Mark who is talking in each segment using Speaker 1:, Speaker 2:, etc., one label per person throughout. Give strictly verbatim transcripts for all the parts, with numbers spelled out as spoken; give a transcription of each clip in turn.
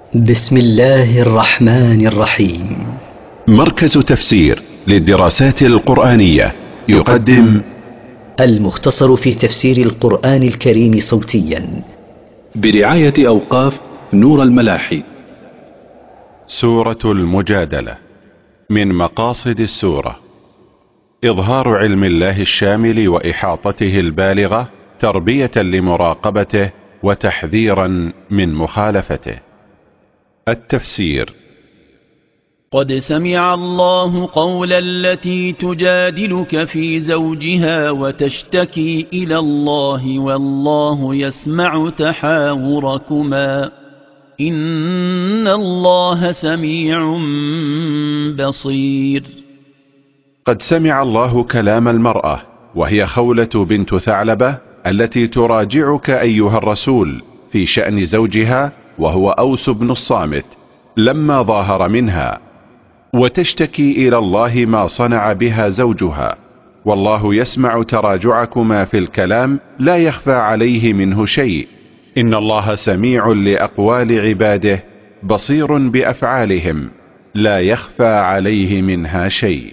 Speaker 1: بسم الله الرحمن الرحيم.
Speaker 2: مركز تفسير للدراسات القرآنية يقدم
Speaker 1: المختصر في تفسير القرآن الكريم صوتيا
Speaker 3: برعاية أوقاف نور الملاحي.
Speaker 2: سورة المجادلة. من مقاصد السورة إظهار علم الله الشامل وإحاطته البالغة تربية لمراقبته وتحذيرا من مخالفته. التفسير:
Speaker 4: قد سمع الله قول التي تجادلك في زوجها وتشتكي إلى الله والله يسمع تحاوركما إن الله سميع بصير.
Speaker 2: قد سمع الله كلام المرأة وهي خولة بنت ثعلبة التي تراجعك أيها الرسول في شأن زوجها وهو أوس بن الصامت لما ظاهر منها، وتشتكي إلى الله ما صنع بها زوجها، والله يسمع تراجعكما في الكلام لا يخفى عليه منه شيء، إن الله سميع لأقوال عباده بصير بأفعالهم لا يخفى عليه منها شيء.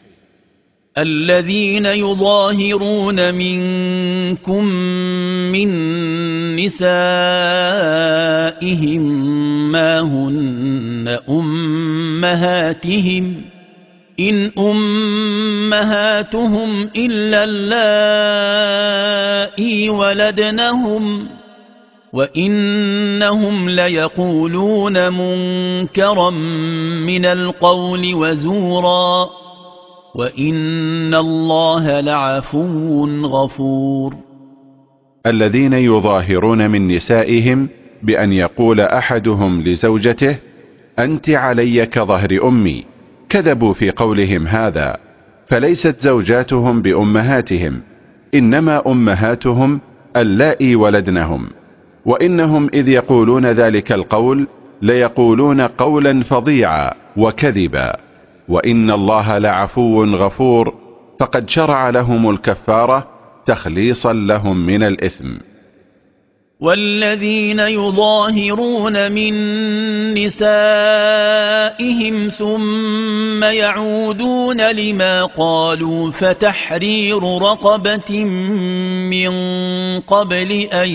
Speaker 4: الذين يظاهرون منكم من نسائهم ما هن أمهاتهم إن أمهاتهم إلا اللائي ولدنهم وإنهم ليقولون منكرا من القول وزورا وإن الله لعفو غفور.
Speaker 2: الذين يظاهرون من نسائهم بأن يقول أحدهم لزوجته أنت علي كظهر أمي، كذبوا في قولهم هذا، فليست زوجاتهم بأمهاتهم، إنما أمهاتهم اللائي ولدنهم، وإنهم إذ يقولون ذلك القول ليقولون قولا فظيعا وكذبا، وإن الله لعفو غفور، فقد شرع لهم الكفارة تخليصا لهم من الإثم.
Speaker 4: والذين يظاهرون من نسائهم ثم يعودون لما قالوا فتحرير رقبة من قبل أن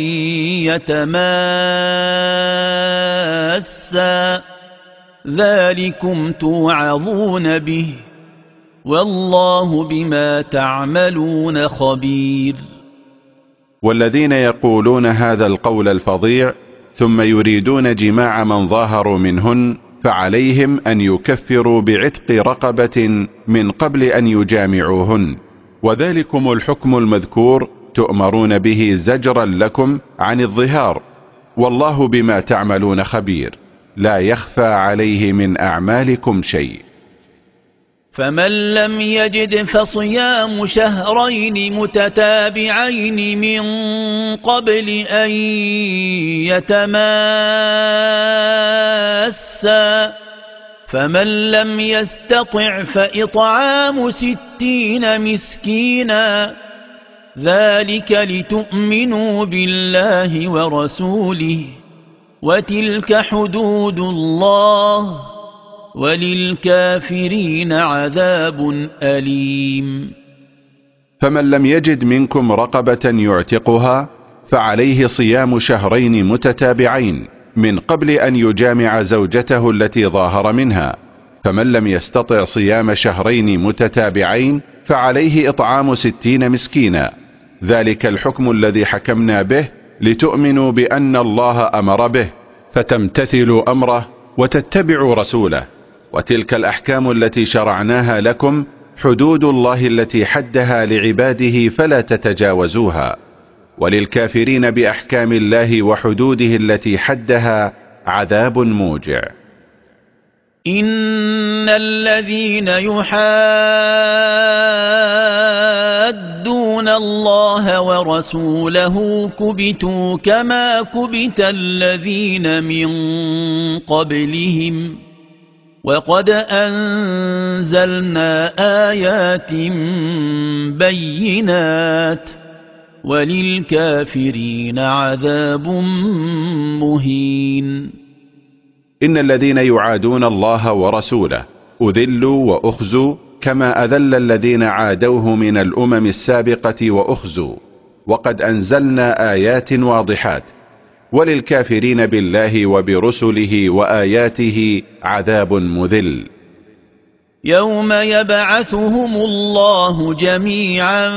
Speaker 4: يتماسا ذلكم توعظون به والله بما تعملون خبير.
Speaker 2: والذين يقولون هذا القول الفظيع ثم يريدون جماع من ظاهروا منهن فعليهم أن يكفروا بعتق رقبة من قبل أن يجامعوهن، وذلكم الحكم المذكور تؤمرون به زجرا لكم عن الظهار، والله بما تعملون خبير، لا يخفى عليه من أعمالكم شيء.
Speaker 4: فمن لم يجد فصيام شهرين متتابعين من قبل أن يتماسا فمن لم يستطع فإطعام ستين مسكينا ذلك لتؤمنوا بالله ورسوله وتلك حدود الله وللكافرين عذاب أليم.
Speaker 2: فمن لم يجد منكم رقبة يعتقها فعليه صيام شهرين متتابعين من قبل أن يجامع زوجته التي ظاهر منها، فمن لم يستطع صيام شهرين متتابعين فعليه إطعام ستين مسكينا، ذلك الحكم الذي حكمنا به لتؤمنوا بأن الله أمر به فتمتثلوا أمره وتتبعوا رسوله، وتلك الأحكام التي شرعناها لكم حدود الله التي حدها لعباده فلا تتجاوزوها، وللكافرين بأحكام الله وحدوده التي حدها عذاب موجع.
Speaker 4: إن الذين يحادون الله ورسوله كبتوا كما كبت الذين من قبلهم وقد أنزلنا آيات بينات وللكافرين عذاب مهين.
Speaker 2: إن الذين يعادون الله ورسوله أذلوا وأخزوا كما أذل الذين عادوه من الأمم السابقة وأخزوا، وقد أنزلنا آيات واضحات، وللكافرين بالله وبرسله وآياته عذاب مذل.
Speaker 4: يوم يبعثهم الله جميعا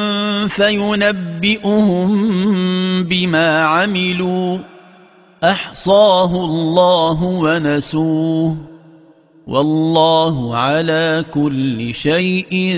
Speaker 4: فينبئهم بما عملوا أحصاه الله ونسوه والله على كل شيء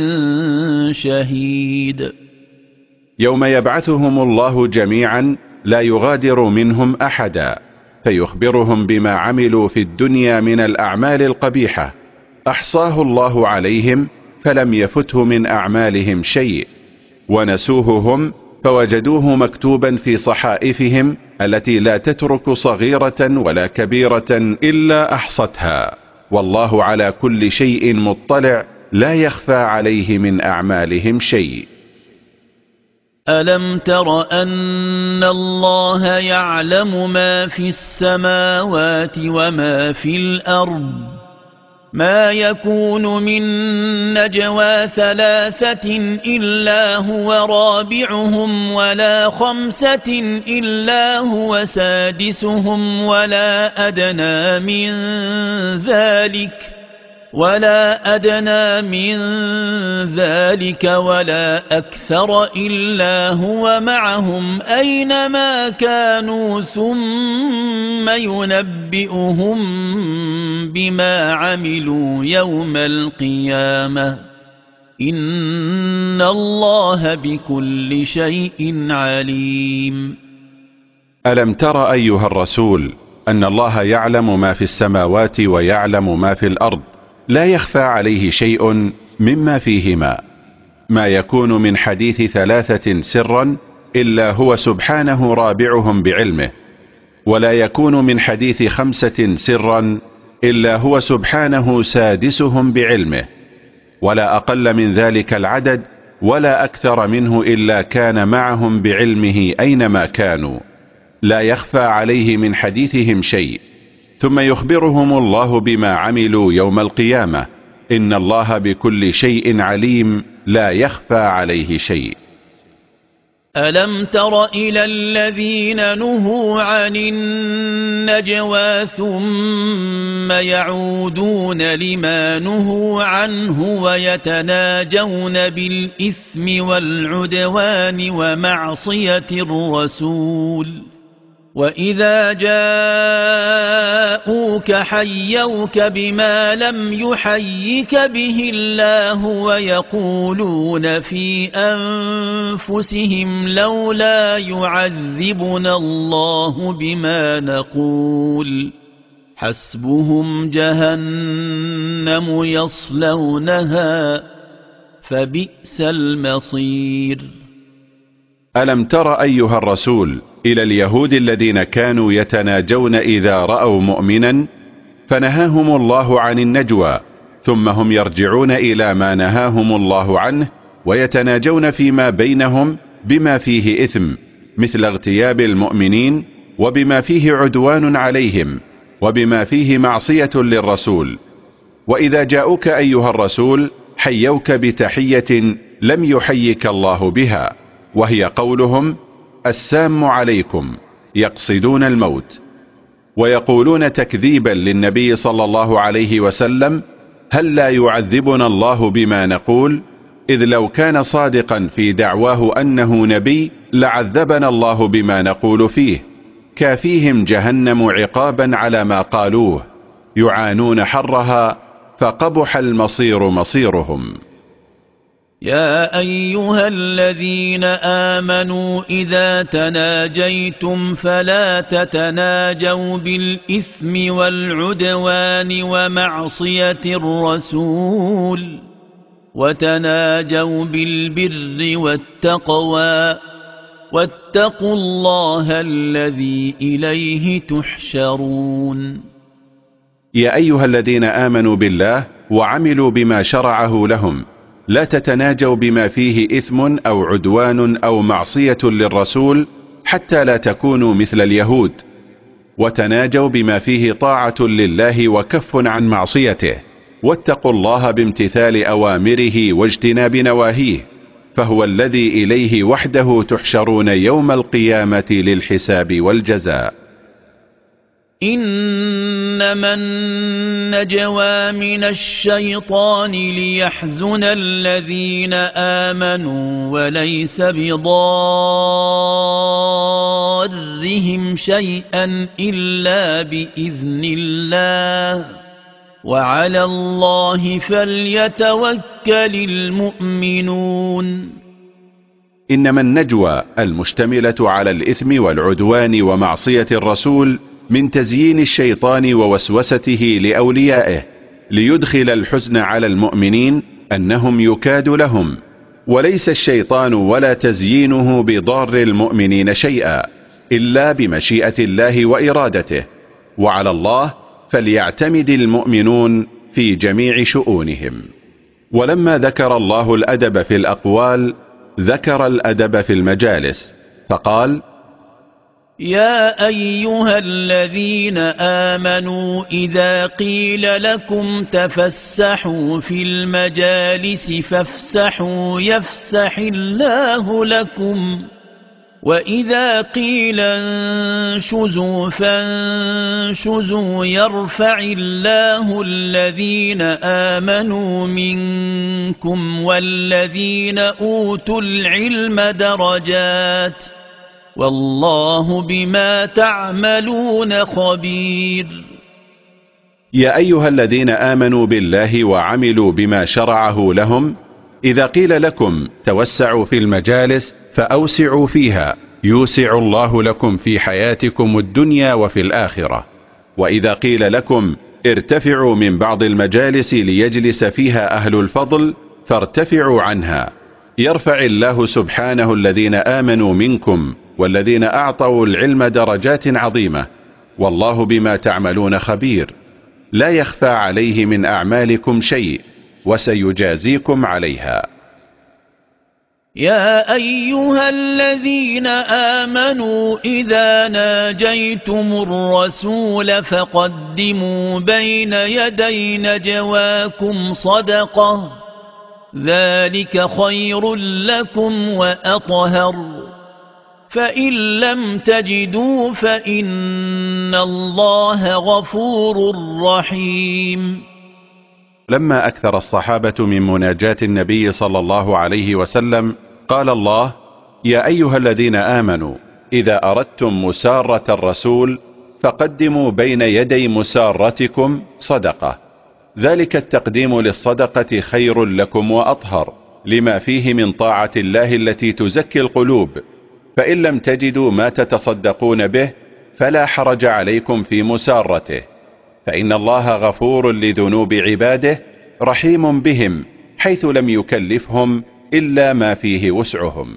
Speaker 4: شهيد.
Speaker 2: يوم يبعثهم الله جميعا لا يغادر منهم أحدا، فيخبرهم بما عملوا في الدنيا من الأعمال القبيحة، أحصاه الله عليهم فلم يفته من أعمالهم شيء، ونسوه هم فوجدوه مكتوبا في صحائفهم التي لا تترك صغيرة ولا كبيرة إلا أحصتها، والله على كل شيء مطلع لا يخفى عليه من أعمالهم شيء.
Speaker 4: ألم تر أن الله يعلم ما في السماوات وما في الأرض ما يكون من نجوى ثلاثة إلا هو رابعهم ولا خمسة إلا هو سادسهم ولا أدنى من ذلك ولا أدنى من ذلك ولا أكثر إلا هو معهم أينما كانوا ثم ينبئهم بما عملوا يوم القيامة إن الله بكل شيء عليم.
Speaker 2: ألم تر أيها الرسول أن الله يعلم ما في السماوات ويعلم ما في الأرض، لا يخفى عليه شيء مما فيهما، ما يكون من حديث ثلاثة سرا إلا هو سبحانه رابعهم بعلمه، ولا يكون من حديث خمسة سرا إلا هو سبحانه سادسهم بعلمه، ولا أقل من ذلك العدد ولا أكثر منه إلا كان معهم بعلمه أينما كانوا، لا يخفى عليه من حديثهم شيء. ثم يخبرهم الله بما عملوا يوم القيامة إن الله بكل شيء عليم لا يخفى عليه شيء.
Speaker 4: ألم تر إلى الذين نهوا عن النجوى ثم يعودون لما نهوا عنه ويتناجون بالإثم والعدوان ومعصية الرسول وإذا جاءوك حيوك بما لم يحيك به الله ويقولون في أنفسهم لولا يعذبنا الله بما نقول حسبهم جهنم يصلونها فبئس المصير.
Speaker 2: ألم تر أيها الرسول إلى اليهود الذين كانوا يتناجون إذا رأوا مؤمنا فنهاهم الله عن النجوى، ثم هم يرجعون إلى ما نهاهم الله عنه ويتناجون فيما بينهم بما فيه إثم مثل اغتياب المؤمنين، وبما فيه عدوان عليهم، وبما فيه معصية للرسول. وإذا جاءوك أيها الرسول حيوك بتحية لم يحيك الله بها، وهي قولهم السام عليكم، يقصدون الموت، ويقولون تكذيبا للنبي صلى الله عليه وسلم هل لا يعذبنا الله بما نقول، إذ لو كان صادقا في دعواه أنه نبي لعذبنا الله بما نقول فيه، كافيهم جهنم عقابا على ما قالوه، يعانون حرها فقبح المصير مصيرهم.
Speaker 4: يا أيها الذين آمنوا إذا تناجيتم فلا تتناجوا بالإثم والعدوان ومعصية الرسول وتناجوا بالبر والتقوى واتقوا الله الذي إليه تحشرون.
Speaker 2: يا أيها الذين آمنوا بالله وعملوا بما شرعه لهم لا تتناجوا بما فيه إثم أو عدوان أو معصية للرسول حتى لا تكونوا مثل اليهود، وتناجوا بما فيه طاعة لله وكف عن معصيته، واتقوا الله بامتثال أوامره واجتناب نواهيه، فهو الذي إليه وحده تحشرون يوم القيامة للحساب والجزاء.
Speaker 4: إنما النجوى من الشيطان ليحزن الذين آمنوا وليس بضارهم شيئا إلا بإذن الله وعلى الله فليتوكل المؤمنون.
Speaker 2: إنما النجوى المشتملة على الإثم والعدوان ومعصية الرسول من تزيين الشيطان ووسوسته لأوليائه ليدخل الحزن على المؤمنين أنهم يكاد لهم، وليس الشيطان ولا تزيينه بضار المؤمنين شيئا إلا بمشيئة الله وإرادته، وعلى الله فليعتمد المؤمنون في جميع شؤونهم. ولما ذكر الله الأدب في الأقوال ذكر الأدب في المجالس، فقال:
Speaker 4: يا أيها الذين آمنوا إذا قيل لكم تفسحوا في المجالس فافسحوا يفسح الله لكم، وإذا قيل انشزوا فانشزوا يرفع الله الذين آمنوا منكم والذين أوتوا العلم درجات والله بما تعملون خبير.
Speaker 2: يا أيها الذين آمنوا بالله وعملوا بما شرعه لهم، إذا قيل لكم توسعوا في المجالس فأوسعوا فيها يوسع الله لكم في حياتكم الدنيا وفي الآخرة، وإذا قيل لكم ارتفعوا من بعض المجالس ليجلس فيها أهل الفضل فارتفعوا عنها يرفع الله سبحانه الذين آمنوا منكم والذين أعطوا العلم درجات عظيمة، والله بما تعملون خبير، لا يخفى عليه من أعمالكم شيء وسيجازيكم عليها.
Speaker 4: يا أيها الذين آمنوا إذا ناجيتم الرسول فقدموا بين يدي نجواكم صدقة ذلك خير لكم وأطهر، فإن لم تجدوا فإن الله غفور رحيم.
Speaker 2: لما أكثر الصحابة من مناجاة النبي صلى الله عليه وسلم قال الله: يا أيها الذين آمنوا إذا أردتم مسارة الرسول فقدموا بين يدي مسارتكم صدقة، ذلك التقديم للصدقة خير لكم وأطهر لما فيه من طاعة الله التي تزكي القلوب، فإن لم تجدوا ما تتصدقون به فلا حرج عليكم في مسارته، فإن الله غفور لذنوب عباده رحيم بهم حيث لم يكلفهم إلا ما فيه وسعهم.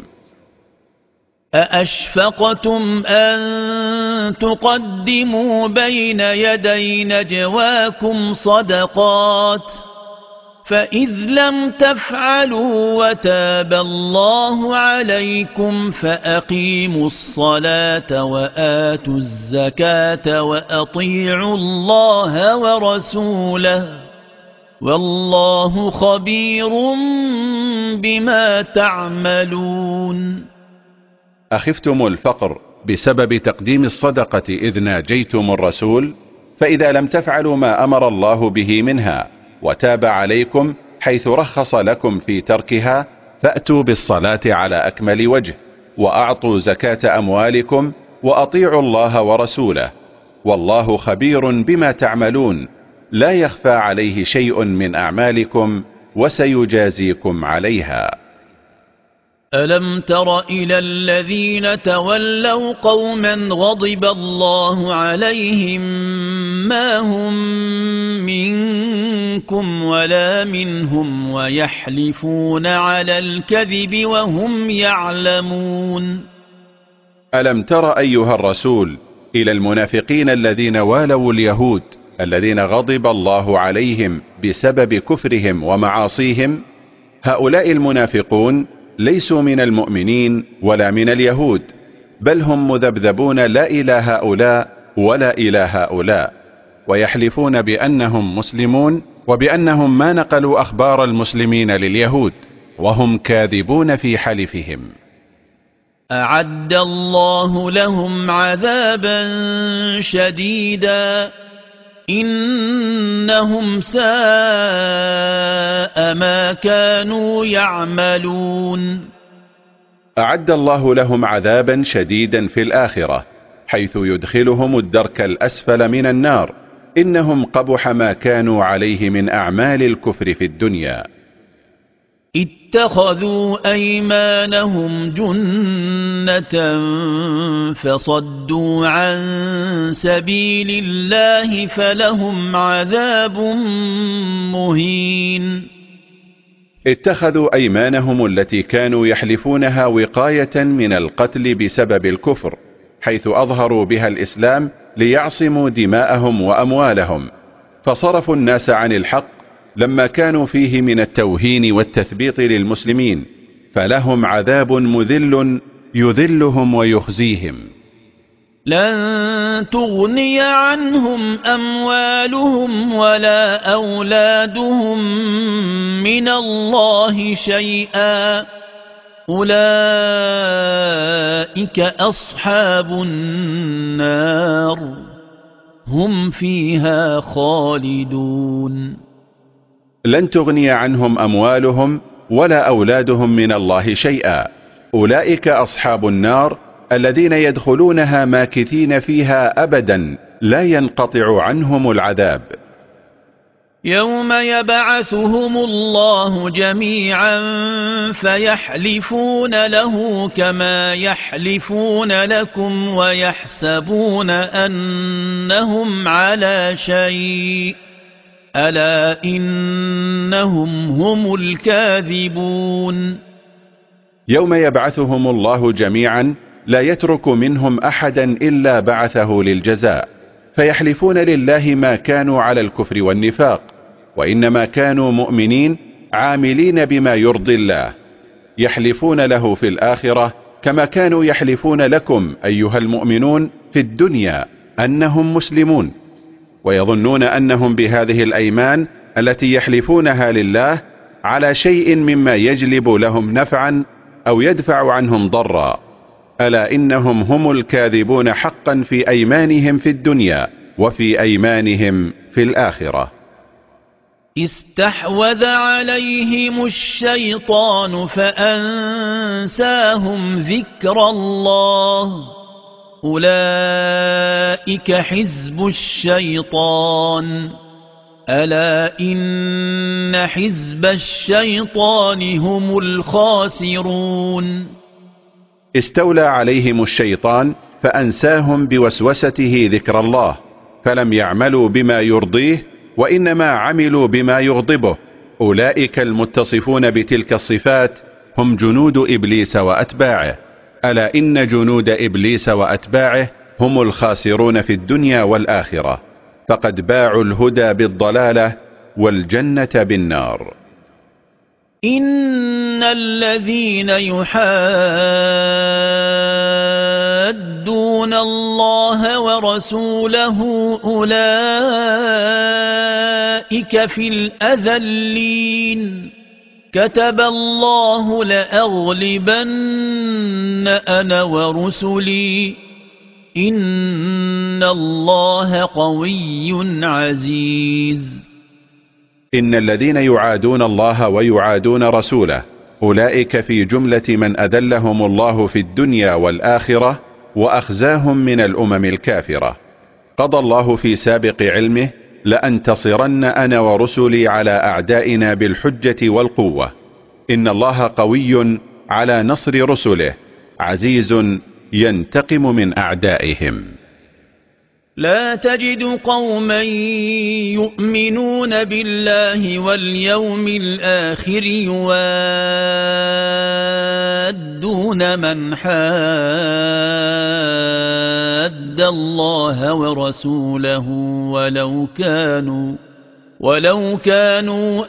Speaker 4: أأشفقتم أن تقدموا بين يدي نجواكم صدقات فإذ لم تفعلوا وتاب الله عليكم فأقيموا الصلاة وآتوا الزكاة وأطيعوا الله ورسوله والله خبير بما تعملون.
Speaker 2: أخفتم الفقر بسبب تقديم الصدقة إذ ناجيتم الرسول، فإذا لم تفعلوا ما أمر الله به منها وتاب عليكم حيث رخص لكم في تركها فأتوا بالصلاة على أكمل وجه وأعطوا زكاة أموالكم وأطيعوا الله ورسوله والله خبير بما تعملون، لا يخفى عليه شيء من أعمالكم وسيجازيكم عليها.
Speaker 4: ألم تر إلى الذين تولوا قوما غضب الله عليهم ما هم منكم ولا منهم ويحلفون على الكذب وهم يعلمون.
Speaker 2: ألم تر أيها الرسول إلى المنافقين الذين والوا اليهود الذين غضب الله عليهم بسبب كفرهم ومعاصيهم؟ هؤلاء المنافقون ليسوا من المؤمنين ولا من اليهود، بل هم مذبذبون لا إلى هؤلاء ولا إلى هؤلاء، ويحلفون بأنهم مسلمون وبأنهم ما نقلوا أخبار المسلمين لليهود، وهم كاذبون في حلفهم.
Speaker 4: أعد الله لهم عذابا شديدا إنهم ساء ما كانوا يعملون.
Speaker 2: أعد الله لهم عذابا شديدا في الآخرة، حيث يدخلهم الدرك الأسفل من النار، إنهم قبح ما كانوا عليه من أعمال الكفر في الدنيا.
Speaker 4: اتخذوا أيمانهم جنة فصدوا عن سبيل الله فلهم عذاب مهين.
Speaker 2: اتخذوا أيمانهم التي كانوا يحلفونها وقاية من القتل بسبب الكفر، حيث أظهروا بها الإسلام ليعصموا دماءهم وأموالهم، فصرفوا الناس عن الحق لما كانوا فيه من التوهين والتثبيط للمسلمين، فلهم عذاب مذل يذلهم ويخزيهم.
Speaker 4: لن تغني عنهم أموالهم ولا أولادهم من الله شيئا أولئك أصحاب النار هم فيها خالدون.
Speaker 2: لن تغني عنهم أموالهم ولا أولادهم من الله شيئا، أولئك أصحاب النار الذين يدخلونها ماكثين فيها أبدا لا ينقطع عنهم العذاب.
Speaker 4: يوم يبعثهم الله جميعا فيحلفون له كما يحلفون لكم ويحسبون أنهم على شيء ألا إنهم هم الكاذبون.
Speaker 2: يوم يبعثهم الله جميعا لا يترك منهم أحدا إلا بعثه للجزاء، فيحلفون لله ما كانوا على الكفر والنفاق، وإنما كانوا مؤمنين عاملين بما يرضي الله، يحلفون له في الآخرة كما كانوا يحلفون لكم أيها المؤمنون في الدنيا أنهم مسلمون، ويظنون أنهم بهذه الأيمان التي يحلفونها لله على شيء مما يجلب لهم نفعا أو يدفع عنهم ضرا، ألا إنهم هم الكاذبون حقا في أيمانهم في الدنيا وفي أيمانهم في الآخرة.
Speaker 4: استحوذ عليهم الشيطان فأنساهم ذكر الله أولئك حزب الشيطان ألا إن حزب الشيطان هم الخاسرون.
Speaker 2: استولى عليهم الشيطان فأنساهم بوسوسته ذكر الله، فلم يعملوا بما يرضيه وإنما عملوا بما يغضبه، أولئك المتصفون بتلك الصفات هم جنود إبليس وأتباعه، ألا إن جنود إبليس وأتباعه هم الخاسرون في الدنيا والآخرة، فقد باعوا الهدى بالضلالة والجنة بالنار.
Speaker 4: إن الذين يحادون الله ورسوله أولئك في الأذلين كتب الله لأغلبن أنا ورسلي إن الله قوي عزيز.
Speaker 2: إن الذين يعادون الله ويعادون رسوله أولئك في جملة من أذلهم الله في الدنيا والآخرة وأخزاهم من الأمم الكافرة. قضى الله في سابق علمه لأنتصرن أنا ورسلي على أعدائنا بالحجة والقوة. إن الله قوي على نصر رسله عزيز ينتقم من أعدائهم.
Speaker 4: لا تجد قوما يؤمنون بالله واليوم الآخر يوادون من حاد الله ورسوله ولو كانوا ولو كانوا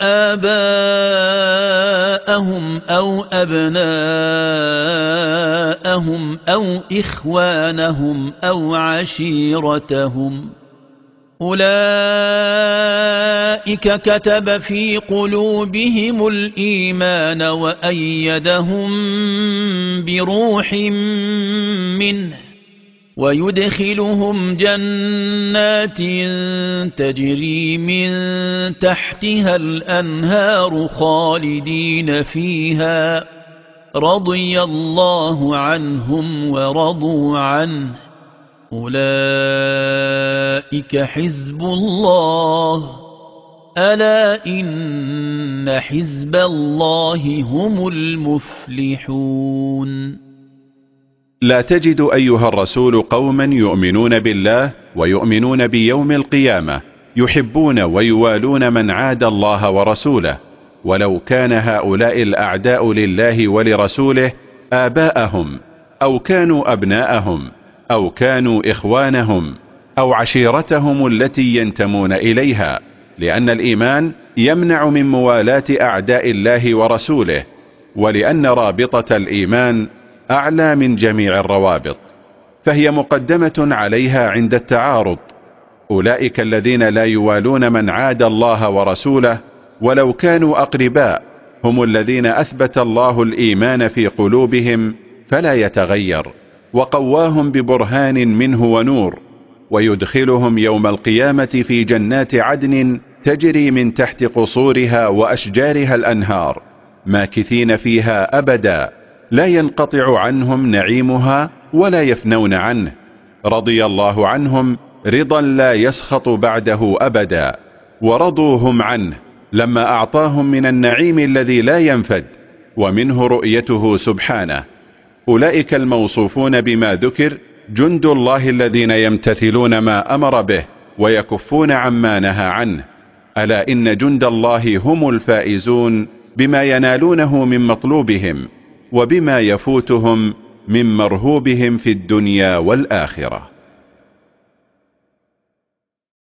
Speaker 4: آباءهم أو أبناءهم أو إخوانهم أو عشيرتهم أولئك كتب في قلوبهم الإيمان وأيدهم بروح منه ويدخلهم جنات تجري من تحتها الأنهار خالدين فيها رضي الله عنهم ورضوا عنه أولئك حزب الله ألا إن حزب الله هم المفلحون.
Speaker 2: لا تجد أيها الرسول قوما يؤمنون بالله ويؤمنون بيوم القيامة يحبون ويوالون من عاد الله ورسوله، ولو كان هؤلاء الأعداء لله ولرسوله آباءهم أو كانوا أبناءهم أو كانوا إخوانهم أو عشيرتهم التي ينتمون إليها، لأن الإيمان يمنع من موالاة أعداء الله ورسوله، ولأن رابطة الإيمان أعلى من جميع الروابط، فهي مقدمة عليها عند التعارض. أولئك الذين لا يوالون من عاد الله ورسوله ولو كانوا أقرباء هم الذين أثبت الله الإيمان في قلوبهم فلا يتغير، وقواهم ببرهان منه ونور، ويدخلهم يوم القيامة في جنات عدن تجري من تحت قصورها وأشجارها الأنهار ماكثين فيها أبدا لا ينقطع عنهم نعيمها ولا يفنون عنه، رضي الله عنهم رضا لا يسخط بعده أبدا، ورضوا هم عنه لما أعطاهم من النعيم الذي لا ينفد ومنه رؤيته سبحانه. أولئك الموصوفون بما ذكر جند الله الذين يمتثلون ما أمر به ويكفون عما نهى عنه، ألا إن جند الله هم الفائزون بما ينالونه من مطلوبهم وبما يفوتهم من مرهوبهم في الدنيا والآخرة.